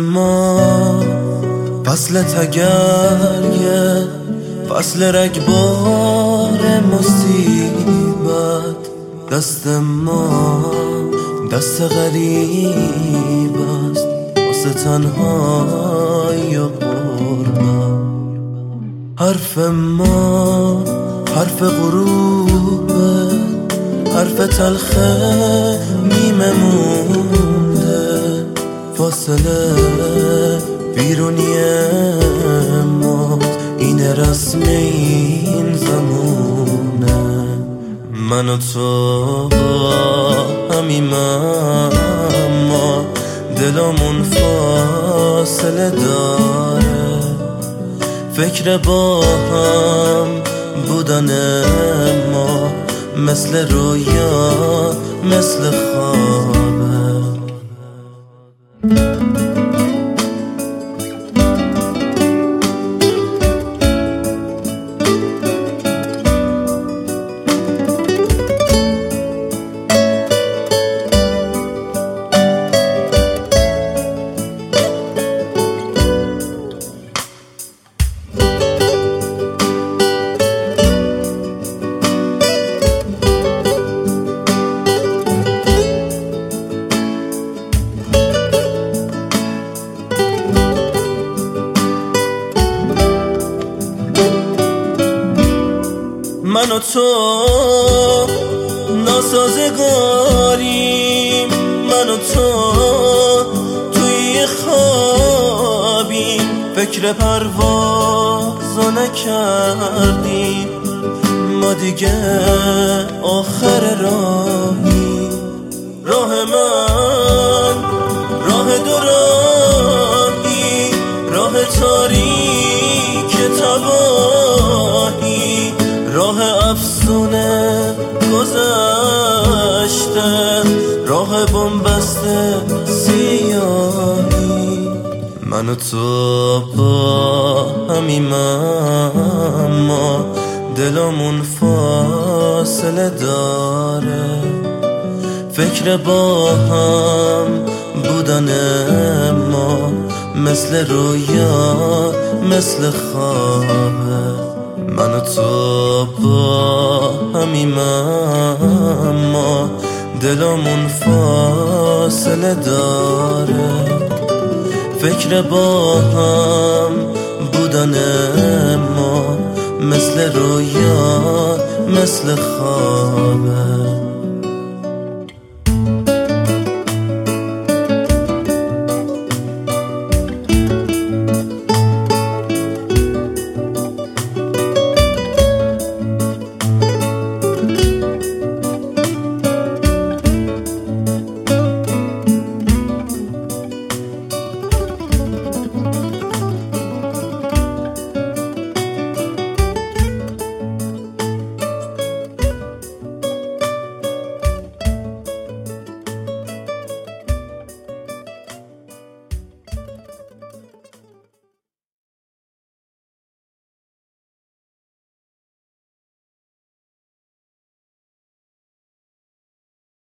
ما فصل تگرگ، فصل رگبار مصیبت. دست ما دست غریب است واسه تنهایی و غربت. حرف ما حرف غروبه، حرف تلخ نیمه مونده. فاصله بیرونی ما این رسم این زمونه. من و تو همیم اما دلمون فاصله داره. فکر با هم بودن ما مثل رویا مثل خوابه. من و تو ناسازگاریم، من و تو توی خوابیم. فکر پروازو نکردیم، ما دیگه آخر راهیم. راه من راه دوراهی، راه تاریک تباهی، راه افسونه گذشته، راه بنبسته سیاهی. من و تو با همیم اما دلمون فاصله داره. فکر با هم بودن ما مثل رویا مثل خوابه. من و تو با همیم اما دلمون فاصله داره. فکر با هم بودن ما مثل رویا مثل خوابه.